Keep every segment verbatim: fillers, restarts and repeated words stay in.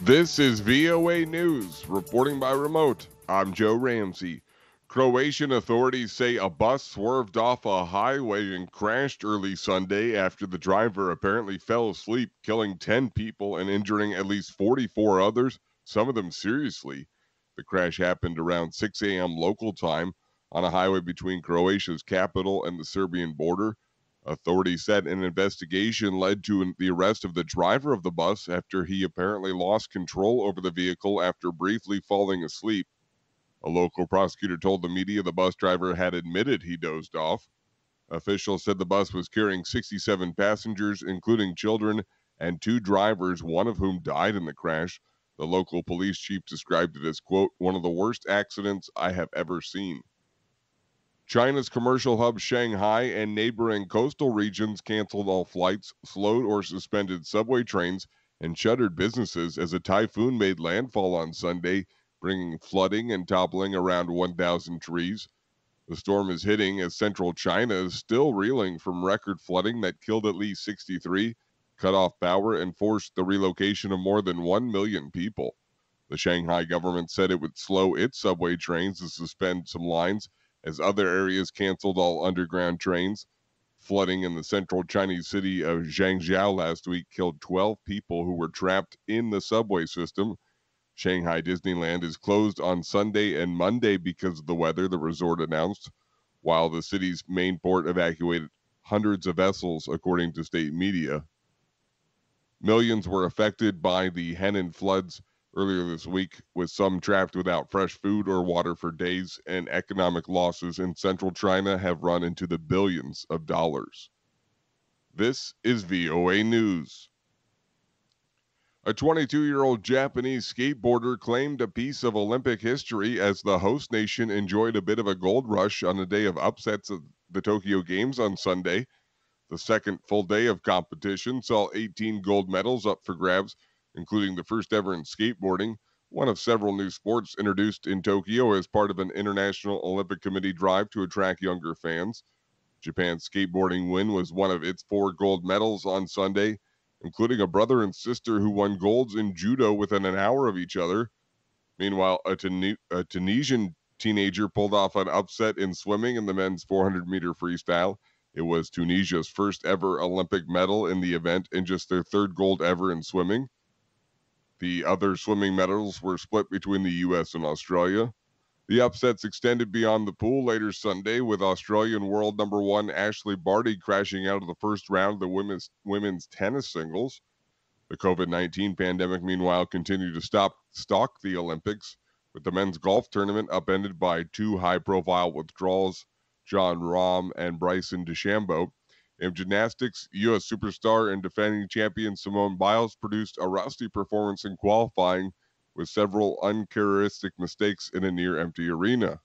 This is V O A News, reporting by remote. I'm Joe Ramsey. Croatian authorities say a bus swerved off a highway and crashed early Sunday after the driver apparently fell asleep, killing ten people and injuring at least forty-four others, some of them seriously. The crash happened around six a.m. local time on a highway between Croatia's capital and the Serbian border. Authorities said an investigation led to the arrest of the driver of the bus after he apparently lost control over the vehicle after briefly falling asleep. A local prosecutor told the media the bus driver had admitted he dozed off. Officials said the bus was carrying sixty-seven passengers, including children, and two drivers, one of whom died in the crash. The local police chief described it as, quote, one of the worst accidents I have ever seen. China's commercial hub Shanghai and neighboring coastal regions canceled all flights, slowed or suspended subway trains, and shuttered businesses as a typhoon made landfall on Sunday, bringing flooding and toppling around one thousand trees. The storm is hitting as central China is still reeling from record flooding that killed at least sixty-three, cut off power, and forced the relocation of more than one million people. The Shanghai government said it would slow its subway trains and suspend some lines, as other areas canceled all underground trains. Flooding in the central Chinese city of Zhangjiao last week killed twelve people who were trapped in the subway system. Shanghai Disneyland is closed on Sunday and Monday because of the weather, the resort announced, while the city's main port evacuated hundreds of vessels, according to state media. Millions were affected by the Henan floods earlier this week, with some trapped without fresh food or water for days, and economic losses in central China have run into the billions of dollars. This is V O A News. A twenty-two-year-old Japanese skateboarder claimed a piece of Olympic history as the host nation enjoyed a bit of a gold rush on a day of upsets at the Tokyo Games on Sunday. The second full day of competition saw eighteen gold medals up for grabs, including the first ever in skateboarding, one of several new sports introduced in Tokyo as part of an International Olympic Committee drive to attract younger fans. Japan's skateboarding win was one of its four gold medals on Sunday, including a brother and sister who won golds in judo within an hour of each other. Meanwhile, a, Tun- a Tunisian teenager pulled off an upset in swimming in the men's four hundred meter freestyle. It was Tunisia's first ever Olympic medal in the event and just their third gold ever in swimming. The other swimming medals were split between the U S and Australia. The upsets extended beyond the pool later Sunday, with Australian world number one Ashley Barty crashing out of the first round of the women's, women's tennis singles. The covid nineteen pandemic, meanwhile, continued to stop stalk the Olympics, with the men's golf tournament upended by two high-profile withdrawals, Jon Rahm and Bryson DeChambeau. In gymnastics, U S superstar and defending champion Simone Biles produced a rusty performance in qualifying, with several uncharacteristic mistakes in a near-empty arena.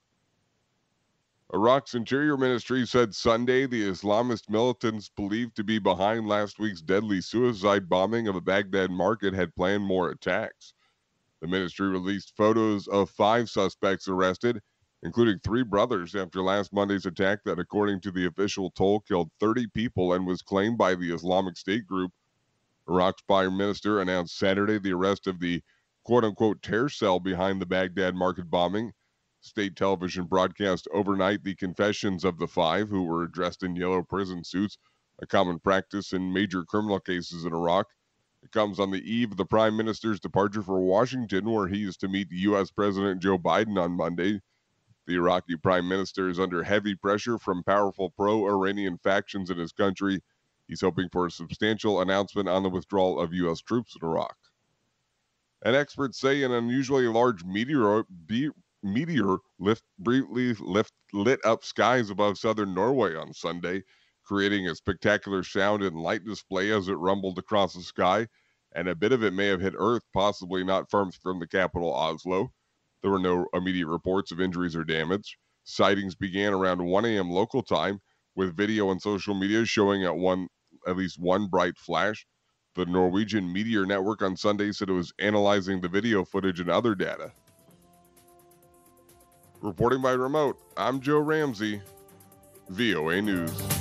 Iraq's Interior Ministry said Sunday the Islamist militants believed to be behind last week's deadly suicide bombing of a Baghdad market had planned more attacks. The ministry released photos of five suspects arrested, including three brothers, after last Monday's attack that, according to the official toll, killed thirty people and was claimed by the Islamic State group. Iraq's prime minister announced Saturday the arrest of the quote-unquote terror cell behind the Baghdad market bombing. State television broadcast overnight the confessions of the five, who were dressed in yellow prison suits, a common practice in major criminal cases in Iraq. It comes on the eve of the prime minister's departure for Washington, where he is to meet U S President Joe Biden on Monday. The Iraqi prime minister is under heavy pressure from powerful pro-Iranian factions in his country. He's hoping for a substantial announcement on the withdrawal of U S troops in Iraq. And experts say an unusually large meteor, be, meteor lift, briefly lift, lit up skies above southern Norway on Sunday, creating a spectacular sound and light display as it rumbled across the sky, and a bit of it may have hit Earth, possibly not far from the capital, Oslo. There were no immediate reports of injuries or damage. Sightings began around one a.m. local time, with video on social media showing at one at least one bright flash. The Norwegian Meteor Network on Sunday said it was analyzing the video footage and other data. Reporting by remote, I'm Joe Ramsey, V O A News.